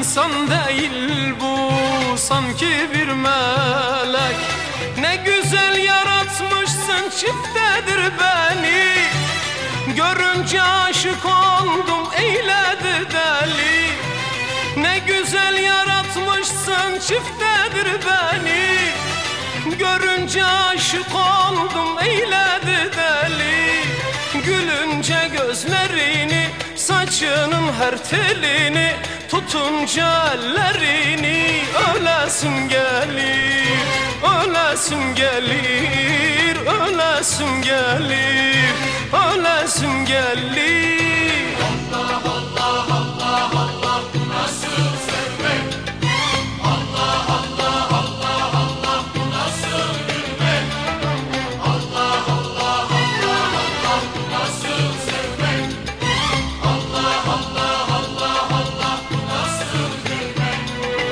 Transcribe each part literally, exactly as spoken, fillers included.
insan değil bu, sanki bir melek. Ne güzel yaratmışsın, çiftedir beni. Görünce aşık oldum, eyledi deli. Ne güzel yaratmışsın, çiftedir beni. Görünce aşık oldum, eyledi deli. Gülünce gözlerini, saçının her telini, tutunca ellerini ölesim gelir, ölesim gelir, ölesim gelir, ölesim gelir. Allah Allah Allah Allah, nasıl sevmek? Allah Allah Allah Allah, nasıl gülmek? Allah Allah Allah Allah, nasıl sevmek? Allah Allah Allah Allah, nasıl gülmek?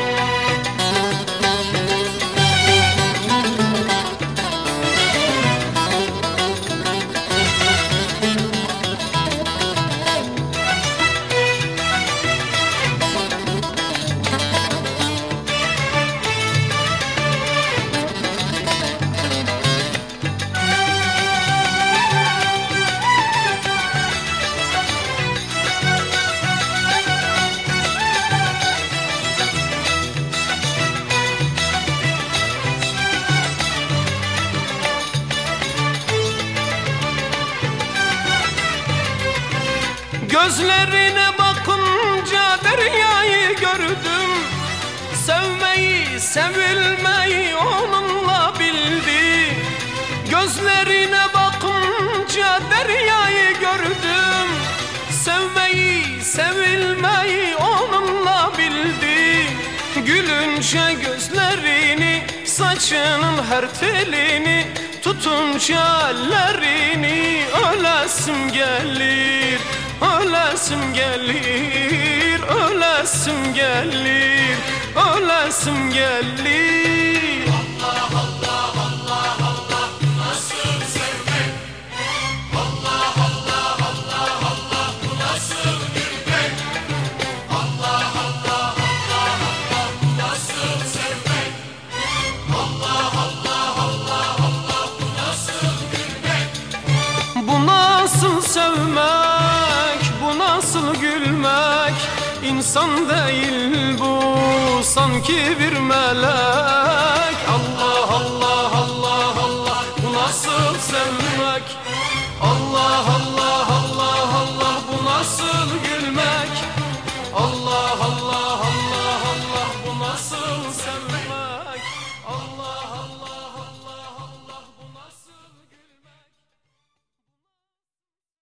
Gözlerine bakınca deryayı gördüm. Sevmeyi, sevilmeyi onunla bildi. Gözlerine bakınca deryayı gördüm. Sevmeyi, sevilmeyi onunla bildi. Gülünce gözlerini, saçının her telini, tutunca ellerini ölesim gelir, ölesim gelir, ölesim gelir, ölesim gelir. Allah Allah Allah Allah, nasıl sevmek? Allah Allah Allah Allah, nasıl gülmek? Allah Allah Allah Allah, nasıl sevmek? Allah Allah Allah Allah, nasıl gülmek? Bu nasıl sevmek, bu nasıl gülmek? İnsan değil bu, sanki bir melek. Allah Allah Allah Allah, bu nasıl sevmek? Allah Allah